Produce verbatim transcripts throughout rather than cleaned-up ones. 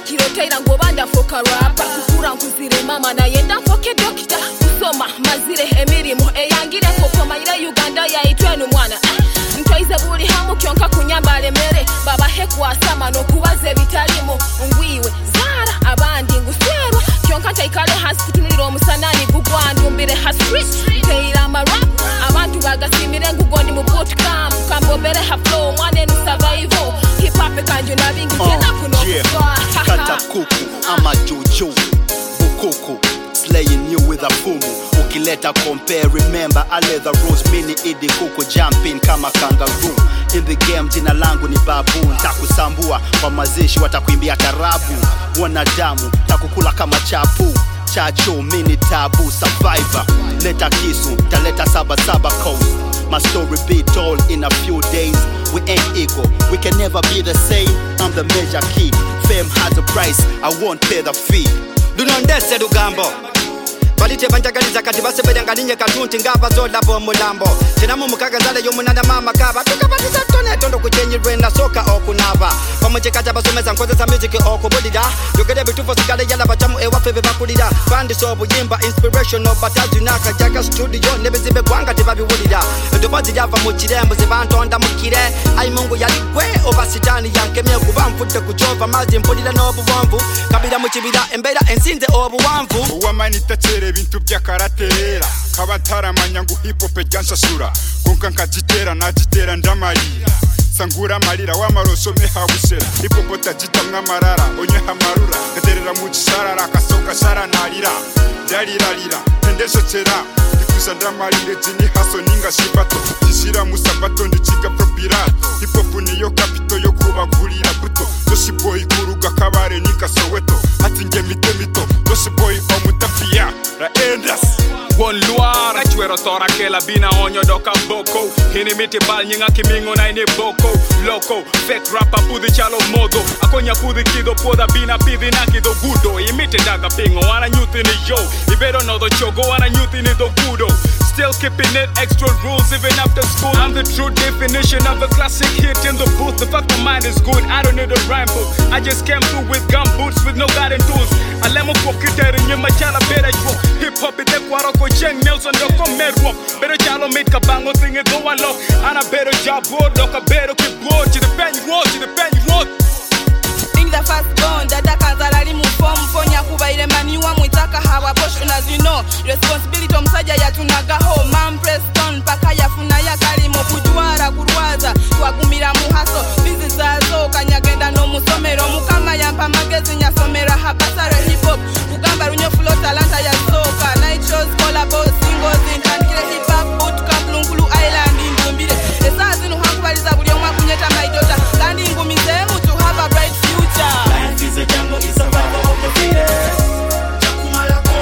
kirotera ngo banda foka rapa kukura nkuzire mama na yenda foke dokita usoma mazire emirimo eyangire koko mayira Uganda yaitwe n'umwana ntoize buri hamu kyonka kunyambale mere baba hekwa sama no kubaze bitalimo ngwiwe zara abandi nguswerwa kyonka taikale hasi kutunulira omusanani gugwandumbire ha street teira marap abantu bagasimire ngugondi mu bootcamp kambobere ha flow mwane no survival hip hop kanjo nabingi tena kuno kata kuku ama jojo bukuku slaying you with a fumu ukileta compare remember I let the rose mini idi kuku jumping kama kangaroo in the game jina langu ni babu takusambua kwa mazishi watakuimbia tarabu wanadamu takukula kama chapu chacho mini tabu survivor leta kisu taleta saba saba coast my story be told in a few days we ain't equal we can never be the same I'm the major key fame has a price I won't pay the fee dunondese dugambo balite banjagaliza kati basebelanga ninye katunti ngaba zola bo mulambo tena mu mukagazale yo munana mama kaba tukabatiza tone tondo kuchenyirwe na soka okunava pamoje kaja basomeza nkozesa music okubulira yogere bitufo sigale yala bachamu ewafebe bakulira bandi so buyimba inspirational batazi naka jaga studio nebezibe gwanga tebabibulira ndobazi yava mu kirembo zibantonda mukire ai mungu yali gwe obasitani yankemye kubamfudde kuchova mazi mpulira n'obuvomvu kabira mu kibira embera ensinze obuwanvu uwamanita chere bintu byakaraterera kabataramanya ngo hip hop ejyansasura konka nkagitera nagitera ndamarira sangura marira wamaroso mehabusera hip hop tagitamwa marara onye hamarura gaterera mu kisarara kasoka sara narira daliralira tendeso cera dikuza ndamarire jini haso ninga shibato gishira musabato ndicika propirato hip hop niyo kapito yo kubagurira buto doshi boy kuruga kabare nika soweto ati nge mitemito doshi boy omutafia ra endas Won luar achwero tora kela bina onyo doka boko hini miti bal nyinga kimingo na ini boko loco fake rapper pudi chalo modo akonya pudi kido poda bina pidi na kido gudo imite daga pingo wana nyuti ni yo ibero no do chogo wana nyuti ni do gudo still keeping it extra rules even after school I'm the true definition of a classic hit in the booth the fact my mind is good I don't need a rhyme book I just came through with gum boots with no guiding tools I let me walk it there in your machala better you hip hop it kwaro Jeng Nelson doko merwo better jalo make a bango thing it go along and a better job board doka better keep go to the pen road to the pen road in the fast bond dada kazalali mu form fonya kuba ile mami wa mwitaka hawa bosh as you know responsibility omsaja yatunaga ho man Preston paka yafuna ya kalimo kujwara kurwaza twagumira mu haso busy zazo kanyagenda no musomero mukama yampa magezi nyasomera habasare hip hop kugamba runyo flow talanta ya soka night shows collabo singles in and hip hop bootcamp Lungulu Island in Dumbire esazi no hakubaliza buli omwa kunyeta my daughter kandi ngumizemu to have a bright future life is a jungle it's a battle of the fittest Jakumala go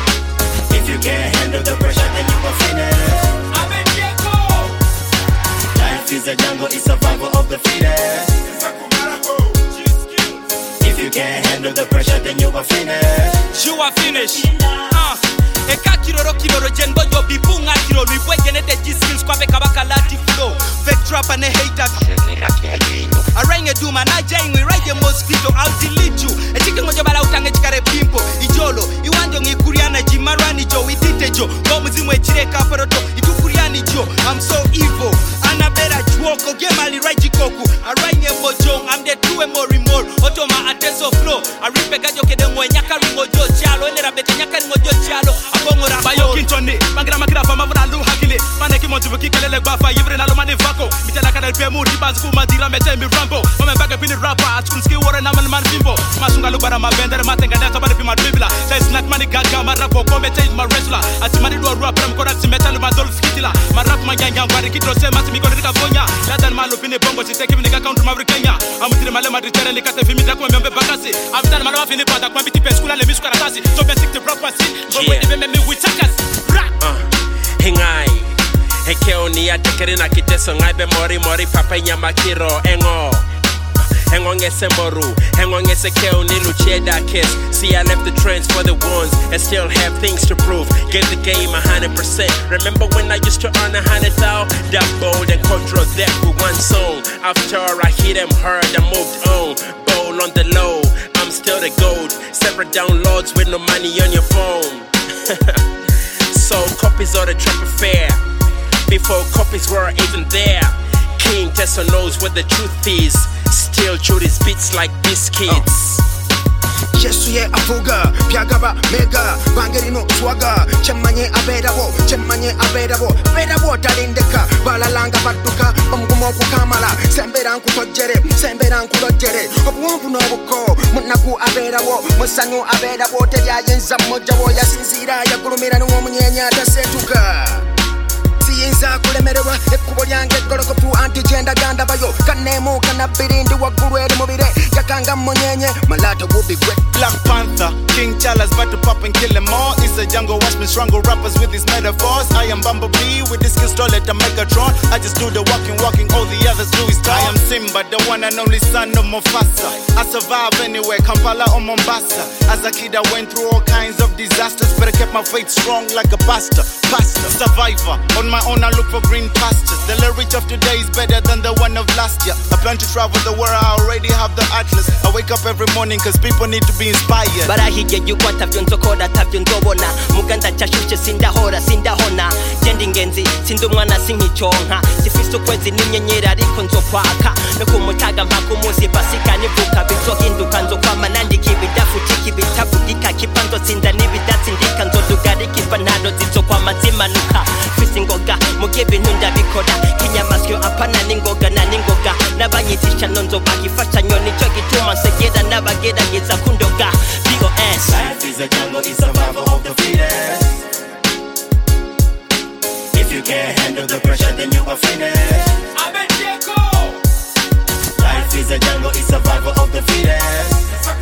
if you can't handle the pressure then you will finish Abetieko life is a jungle it's a battle of the fittest Jakumala go if you can't handle the pressure then you will finish you are finished ah eka kiroro kiroro jenbo yo bipunga kiroro ibwegenete skills kwa beka bakalati flow fake trap and hater arrange do man ajai we ride mosquito I'll delete you echike ngojo bala utange chikare pimpo ijolo iwanjo ngikuriana jimarani jo ititejo go muzimwe chireka paroto itukuriani jo I'm so evil anabera juoko gemali right koku arrange mojo I'm the two more more otoma ateso flow aripe gajo kedengo nyaka ringo jo chalo enera bete nyaka ringo jo chalo abongora bayo kintoni bangira magira fama vuna lu hakile maneki monju kikelele gbafa yibre na lo mani vako mitela kana pe mu ribas ku madira mete mi rambo mama baga pini rapper atun ski wora na man man bimbo masunga lu bara mabendere matenga data bari pima dribla say snack money gaga marako komete ma wrestler atimani do rap ram korat metal ma dolph kitila marap ma nyanya ngwari kidro se mati mi ko ndika fonya ladan malu pini bongo si take mi nika count ma brikenya amutire male madritere likate fimi dako membe bakasi amtana mala fini pada kwa biti peskula le miskara tasi so basic the proper scene but when even me with takas uh hingai hekeoni atekerina kiteso ngaibe mori mori papa nyamakiro engo engo ngese moru engo ngese keoni lucheda kiss see I left the trends for the ones and still have things to prove get the game one hundred percent remember when I used to earn a hundred thou that bold and control that with one song after I hit them hard I moved on bowl on the low I'm still separate downloads with no money on your phone. So copies of the track affair. Before copies were even there. King Tessa knows what the truth is. Still chew these beats like biscuits. Jesuye afuga, piagaba, mega, bangerino swaga, chemanye aberabo, chemanye aberabo, berabo talindeka, balalanga batuka, omugumo kukamala, semberan kutojere, semberan kulojere, obuwampu nobuko, munaku aberabo, musanyu aberabo, telyayenza mojabo, yasinzira, yagulumira n'omunyenya tasetuka. Siyinza kulemererwa ekkubo lyange eggolokofu antigenda ganda bayo kanemu kanabirindi waggulu eri mubire yakanga munyenye malata will be wet. Black Panther, King Charles about to pop and kill them all. It's a jungle watchman, strangle rappers with these metaphors. I am Bumblebee with this skills toilet and Megatron. I just do the walking, walking, all the others do is talk. I am Simba, the one and only son of Mufasa. I survive anywhere, Kampala or Mombasa. As a kid I went through all kinds of disasters, but I kept my faith strong like a pastor. Pastor, survivor, on my own I look for green pastures. The lyric of today is better than the one of last year. I plan to travel the world, I already have the atlas. I wake up every morning cause people need to be inspired. Barahige yuko atavyo nzokora atavyo nzobona muganda cyashushe sindahora sindahona genda ingenzi sindi umwana sinkicyonka sifise ukwezi n'inyenyeri ariko nzokwaka no kumutaga mpaka umunsi pasika nivuka bizohinduka nzokwama nandika ibidafutika ibitavugika kipanzo tsinda n'ibidatsindika nzodugarika impanano zizokwama zimanuka fise ingoga mugihe ibintu ndabikora kinyamasyo apana n'ingoga na n'ingoga n'abanyitisha nzobagifasha nyoni cyo gituma nsegera n'abagerageza kundoga. B O S Life is a jungle, it's survival of the fittest. If you can't handle the pressure, then you are finished. Life is a jungle, it's survival of the fittest.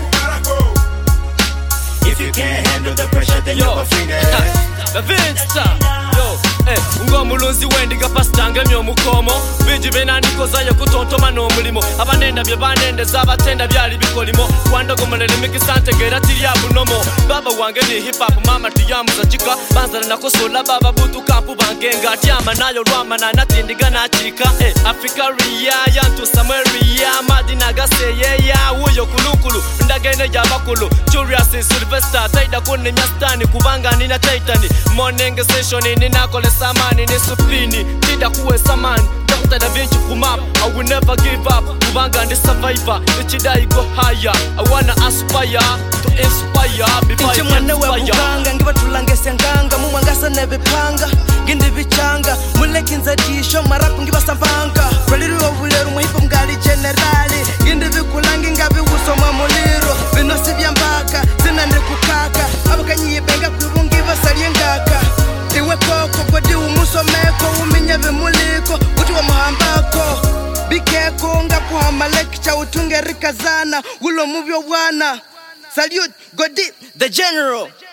If you can't handle the pressure, then you are finished. Yo, eh, ungo mulunzi wendi gapastanga myo mukomo biji benandiko zayo kutontoma no mulimo abanenda bye banende zabatenda byali bikolimo kwandogo munene mikisante gera tiriya bunomo baba wange ni hip hop mama tiyamuza chika banzana nakosola baba butu kampu bangenga tyama nayo rwama na natindiga nachika eh Africa ria yantu Samaria madina gaseye ya uyo kulukulu ndagene yabakulu Julius Sylvester taida kone nyastani kubanga nina taitani morning session ni nakole samani ni supini tida kuwe samani Doctor Da Vinci kumap I will never give up kubanga ni survivor ichidai go higher I wanna aspire to inspire before I mwana we buganga ngiba tulangese nganga mumwangasa nebipanga ngindi bichanga mulekinza tisho marapu ngiba savanga raliro obulero muhipo mgali generali ngindi bikulangi ngabi usoma muliro binosi byambaka zinande kukaka abakanyi benga kwibungi basaliye ngaka iwe koko kodi umusomeko uminye bimuliko uti wa muhambako bikeko ngakuhama lecture utunge rikazana ulo mubyo bwana. Salute Godi the General.